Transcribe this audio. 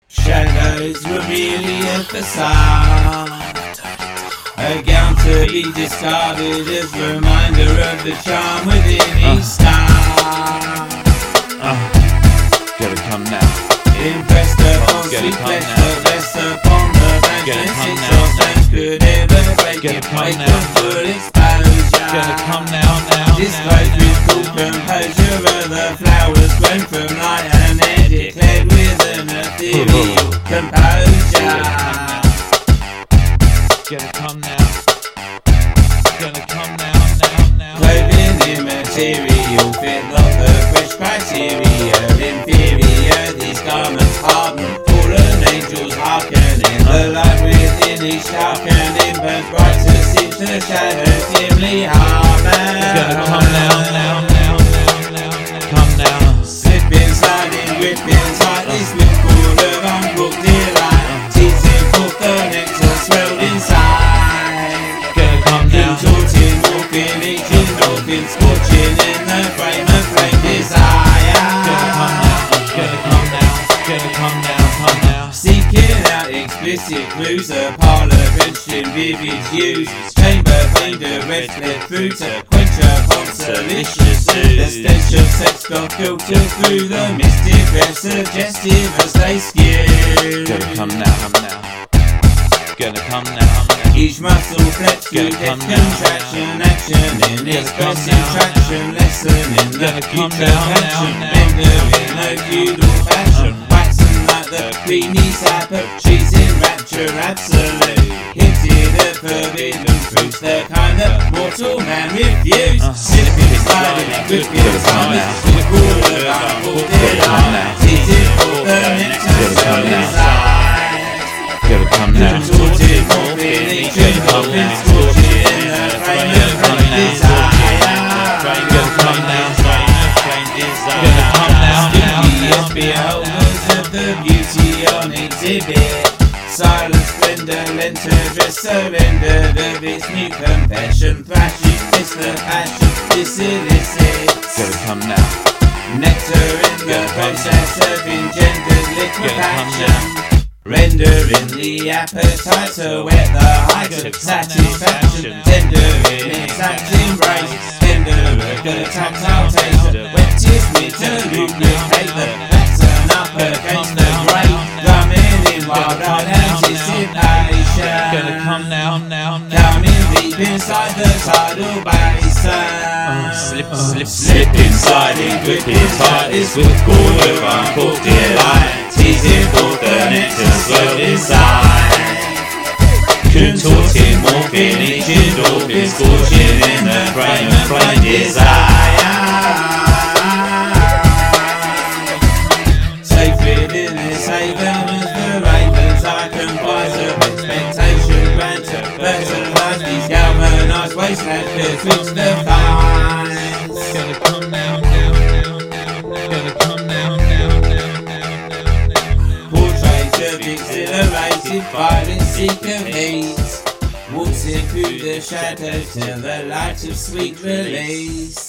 Shadows were really a facade, a gown to be discarded as a reminder of the charm within each star. Gotta come now. Impressed upon sweet flesh, but less upon the magnetic substance could never break it, break the full exposure. Gotta come now. Disclosed with cool composure of the flowers grown from light, and they're declared with an ethereal composure. Gotta come now. Gotta come now. Clothing immaterial, fit not the fresh criteria. Inferior, these garments harden, fallen angels hearkening. The light within each darkening burns brighter since the shadows dimly harbour. Gotta come now. Come now. Slipping, sliding, gripping tightly, slip full of unbooked delight. Teasing forth the nectar swelled inside. Gotta come now. Contorting, walking, eating, walking, scorching in the flame of flame desire. Gotta come now. Seeking out explicit clues, a parlour drenched in vivid hues. Chamber veined a red fled through to quench upon delicious ooze. The stench of sex got filtered through the mystic red, suggestive as they skew. Gotta come now. Gotta come now. Each muscle flex through come depth, now. contraction, action in expressive now. traction, lessening the Gotta come putrefaction, now. bender in a feudal fashion, waxing like the creamy sap of trees in rapture absolute, hinted at forbidden fruits, the kind that mortal man refused. Slipping, sliding, gripping, timing, with all of uncle delight, teasing for the nectar so inside. Gotta come now. Contorted, morphing, eating, morphing, scorching in the flame of flame desire. Gotta come now. Gotta come now. Studious beholders of the beauty on exhibit. Silent splendor lent her dress surrendered of its new confession. Thrashing, kiss the passion, this elicits. Gotta come now. Nectar in the process of engendered liquefaction. Rendering the appetite to whet the height of satisfaction. Tender in exact embrace, tender of the tactile taste. Wettest me to lubricate the pattern up against the grate. Drumming in wild-eyed anticipation. Gotta come now. Coming deep inside the tidal basin. Slip inside and gripping tightly with all of uncorked delight. Teasing forth the nectar swelled inside. Contorting, morphing, eating, dolphin, scorching in the frame of flame desire. Safe within this haven as the ravens I comprise of expectation, banter, fertilise these galvanised wastelands betwixt the vines. Gotta come now. Gotta come now. Exhilarated, violent, seek of heat, waltzing through the shadows till the light of sweet release.